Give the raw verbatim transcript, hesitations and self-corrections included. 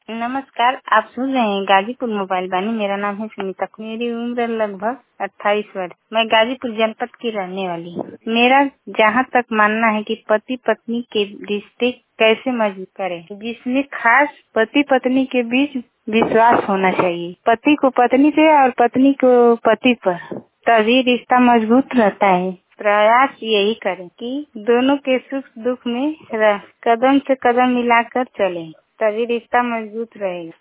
नमस्कार, आप सुन रहे हैं गाजीपुर मोबाइल वाणी। मेरा नाम है सुनीता। मेरी उम्र लगभग अट्ठाईस वर्ष। मैं गाजीपुर जनपद की रहने वाली हूँ। मेरा जहाँ तक मानना है कि पति पत्नी के रिश्ते कैसे मजबूत करें, जिसमें खास पति पत्नी के बीच विश्वास होना चाहिए। पति को पत्नी पे और पत्नी को पति पर, तभी रिश्ता मजबूत रहता है। प्रयास यही करें कि दोनों के सुख दुख में कदम से कदम मिलाकर चलें, तभी रिश्ता मजबूत रहेगा।